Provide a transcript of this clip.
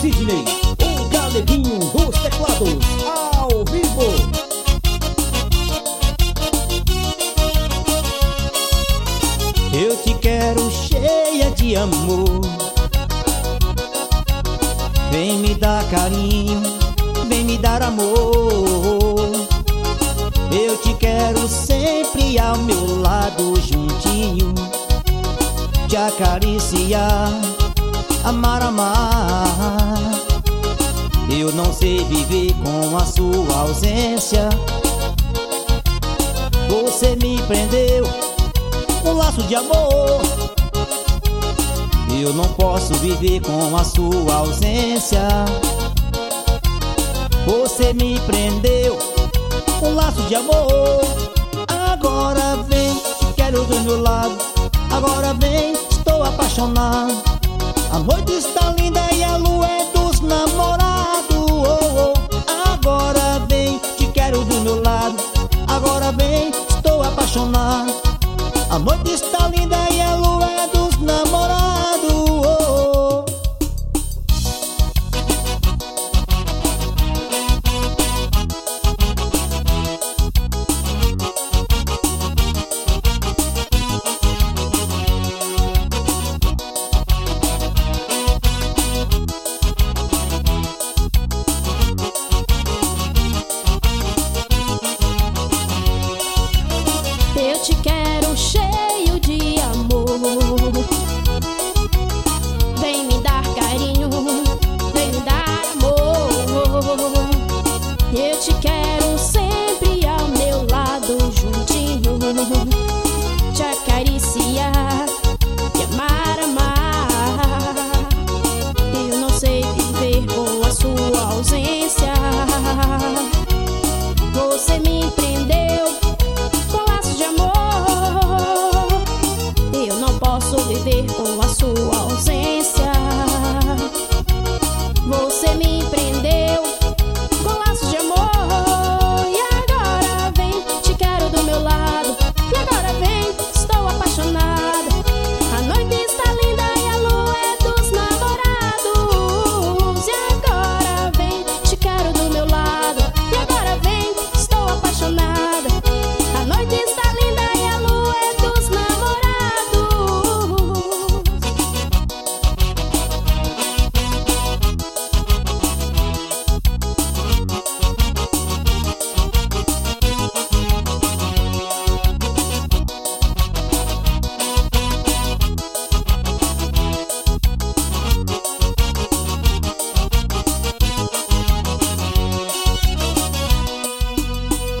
Sidney, o galeguinho dos teclados, ao vivo. Eu te quero cheia de amor. Vem me dar carinho, vem me dar amor. Eu te quero sempre ao meu lado juntinho, te acariciar, amar, amar. Eu não sei viver com a sua ausência. Você me prendeu um laço de amor. Eu não posso viver com a sua ausência. Você me prendeu um laço de amor. Agora vem, te quero do meu lado. Agora vem, estou apaixonado. A noite está linda e a lua é dos namorados. Oh, oh. Agora vem, te quero do meu lado. Agora vem, estou apaixonado. A noite está linda e a lua é dos namorados. Oh, oh. Eu te quero cheio de amor. Vem me dar carinho, vem me dar amor. Eu te quero sempre ao meu lado juntinho, te acariciar e amar, amar. Eu não sei viver com a sua ausência. Você me prendeu com laços de amor. Eu não posso viver com